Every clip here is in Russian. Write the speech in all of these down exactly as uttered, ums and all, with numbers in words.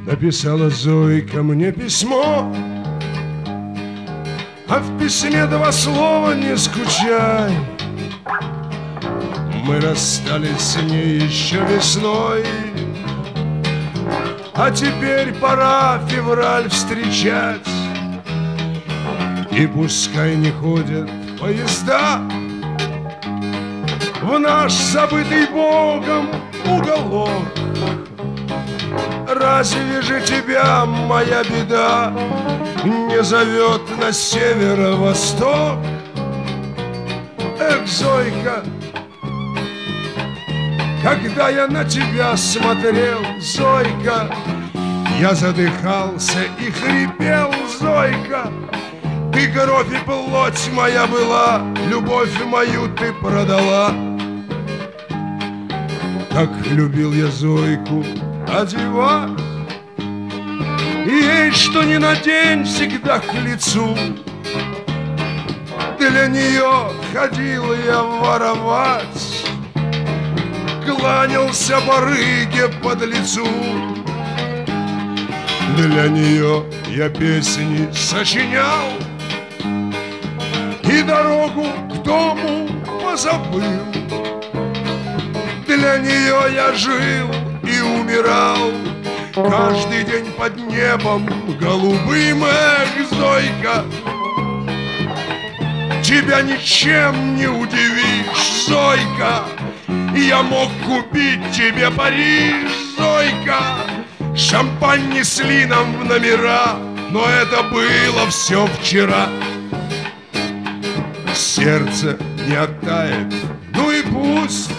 Написала Зойка мне письмо, а в письме два слова: не скучай. Мы расстались с ней еще весной, а теперь пора февраль встречать. И пускай не ходят поезда в наш забытый Богом уголок, разве же тебя моя беда не зовет на северо-восток? Эх, Зойка, когда я на тебя смотрел, Зойка, я задыхался и хрипел, Зойка. Ты кровь и плоть моя была, любовь мою ты продала. Как любил я Зойку одевать, ей что ни надень всегда к лицу. Для нее ходил я воровать, кланялся барыге под лицу. Для нее я песни сочинял и дорогу к дому позабыл. Для нее я жил и умирал каждый день под небом голубым. Эх, Зойка, тебя ничем не удивишь, Зойка. Я мог купить тебе Париж, Зойка. Шампань несли нам в номера, но это было все вчера. Сердце не оттает, ну и пусть,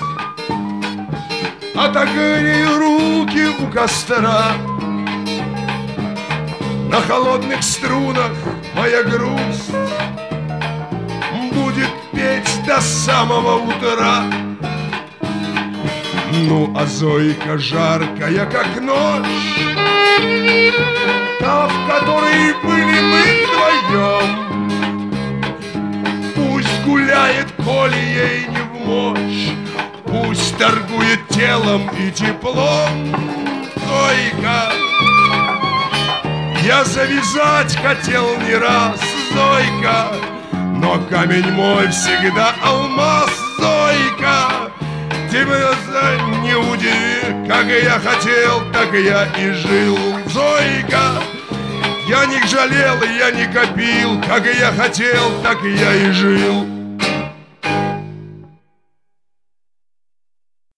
отогрею руки у костра. На холодных струнах моя грусть будет петь до самого утра. Ну, а Зойка жаркая, как ночь, та, в которой были мы вдвоем, пусть гуляет, коли ей не вмочь, пусть торгует телом и теплом. Зойка, я завязать хотел не раз, Зойка, но камень мой всегда алмаз, Зойка. Тебя не удиви, как я хотел, так я и жил, Зойка. Я не жалел, я не копил, как я хотел, так я и жил.